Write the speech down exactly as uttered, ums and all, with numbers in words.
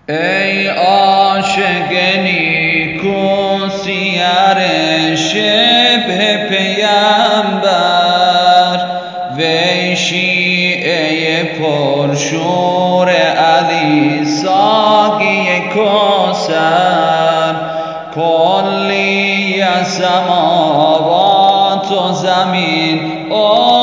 ای عاشق نیکو سیر شبه پیمبر وی شیعه پرشور علی ساقی کوثر کلی سماوات و زمین